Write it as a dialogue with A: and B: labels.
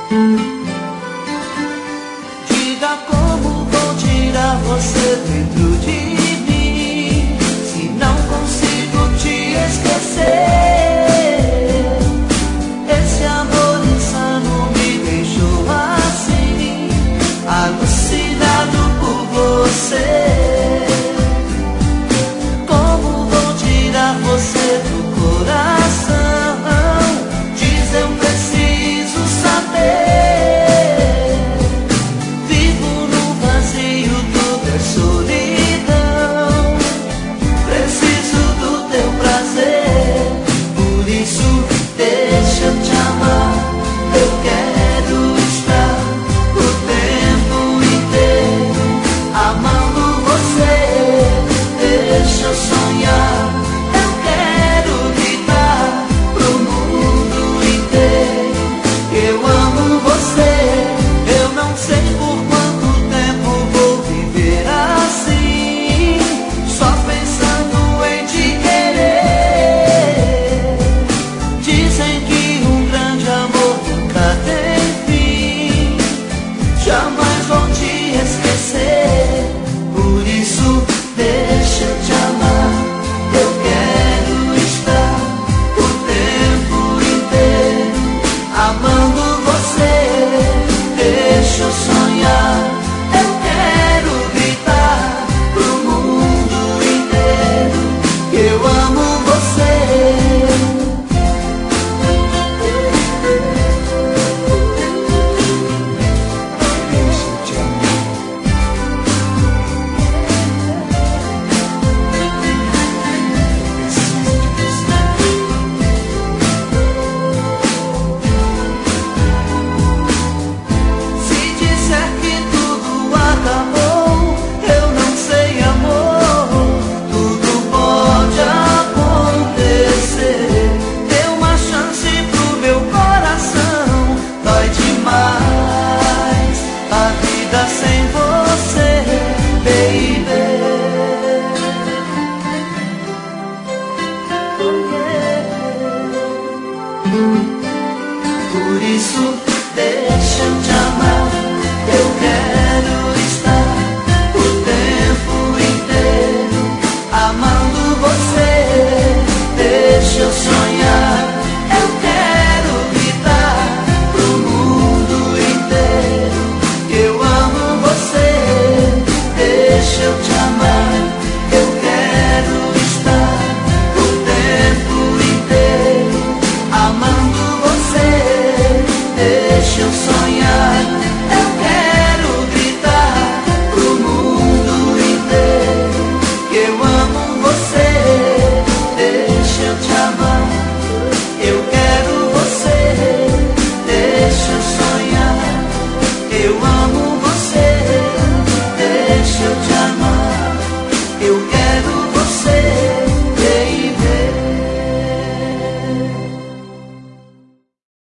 A: Diga como vou tirar você dentro de mim, se não consigo te esquecer. Esse amor insano me deixou assim, alucinado por você. Como vou tirar você do coração? Diz, eu preciso saber. Vivo no vazio, tudo é solidão. Preciso do teu prazer, por isso deixa eu te amar. Eu quero estar o tempo inteiro amando você. Deixa eu sonhar, eu quero gritar pro mundo inteiro: eu amo você. Eu não sei por quanto tempo vou viver assim, só pensando em te querer. Dizem que um grande amor nunca tem fim, jamais vou te esquecer. Por isso deixa eu te amar. Eu quero estar o tempo inteiro amando você. Deixa eu sonhar, eu quero gritar pro mundo inteiro: eu amo você. Deixa eu te amar. Se disser que tudo acabou, eu não sei, amor. Tudo pode acontecer. Dê uma chance pro meu coração. Dói demais a vida sem você, baby. Por isso deixa eu te amar. Eu quero estar